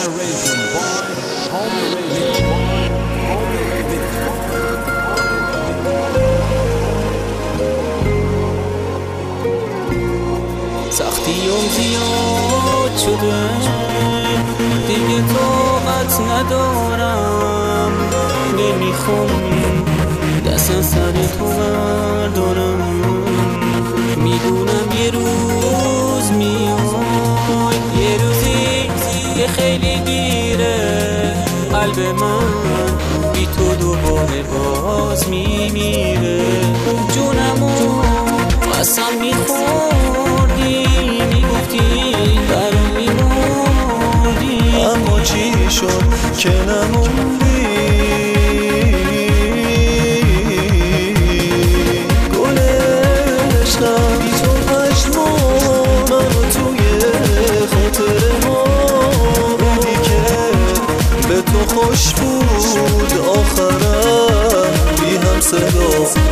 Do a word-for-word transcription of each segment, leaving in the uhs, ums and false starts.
narration by Homie Remix by Homie Remix سختیام زیاد شده دیگه طاقت ندارم، نمیخوام دست سر تو بردارم. میدونم یه روز میای، یه روزی که خیلی دیره، قلب من بی تو دوباره باز میمیره. جونمو قسم میخوردی، میگفتی برام میمردی، اما چی شد که نموندی؟ گل عشقم بی تو پشمان منو توی خاطره ما بدی که به تو خوش بود آخرم بی هم صدا.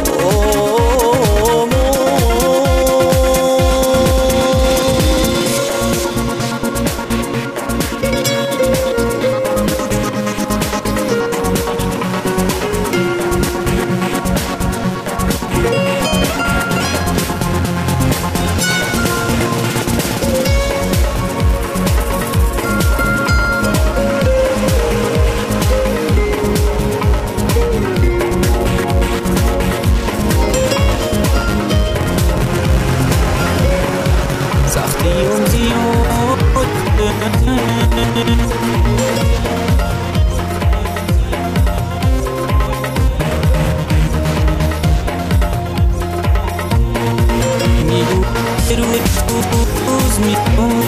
سختیام زیاد میگو روز میگو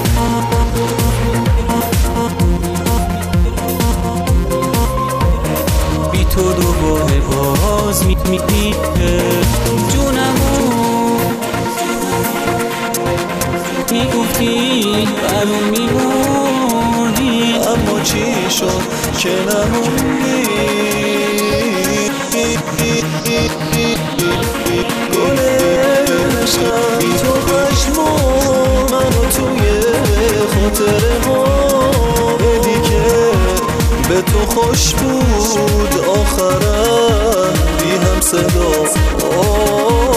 بی تو دوباره باز میمیره. جونمو میگفتی برام میمردی، اما چی شد که نموندی؟ گل عشقم بی تو پشمان منو توی خاطره ما بدی که به تو خوش بود آخرم بی هم صدا.